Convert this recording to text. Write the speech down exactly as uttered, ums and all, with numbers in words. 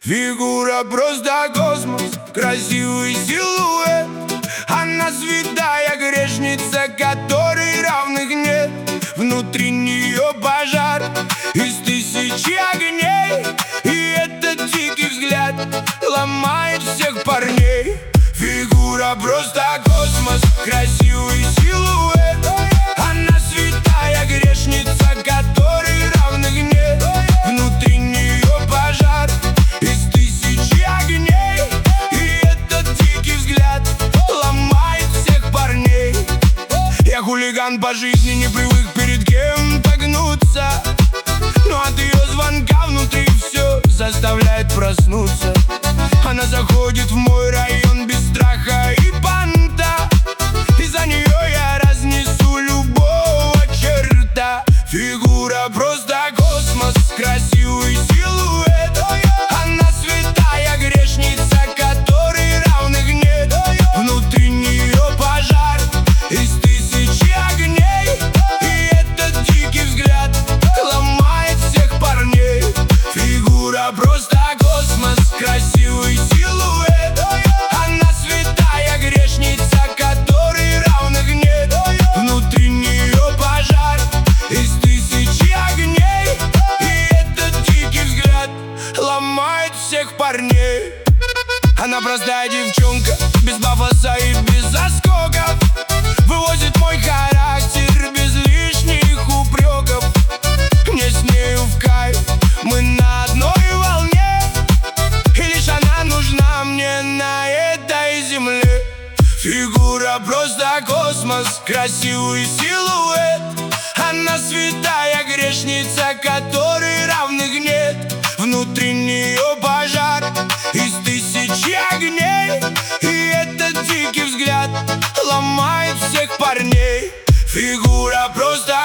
Фигура просто космос, красивый силуэт. Она святая грешница, которой равных нет. Внутри нее пожар из тысячи огней, и этот дикий взгляд ломает всех парней. Фигура просто космос, красивый силуэт. Она святая грешница, которой равных нет. Внутри нее пожар из тысячи огней, и этот дикий взгляд ломает всех парней. Я хулиган по жизни, не привык перед кем-то гнуться, но от ее звонка внутри все заставляет проснуться. Она заходит в мой район без страха и понта, и за нее я разнесу любого черта. Фигура просто космос, красивый силуэт. Она святая грешница, которой равных нет. Внутри нее пожар из тысячи огней, и этот дикий взгляд ломает всех парней. Фигура просто космос, красивый силуэт. Она святая грешница, которой равных нет. Внутри нее пожар из тысячи огней, и этот дикий взгляд ломает всех парней. Она простая девчонка, без пафоса и без заскоков, вывозит мой характер без лишних упреков. Мне с нею в кайф, мы на одной волне, и лишь она нужна мне на этой земле. Фигура просто космос, красивый силуэт. Она святая грешница, которой равных нет. Внутри нее пожар из тысячи огней, и этот дикий взгляд ломает всех парней. Фигура просто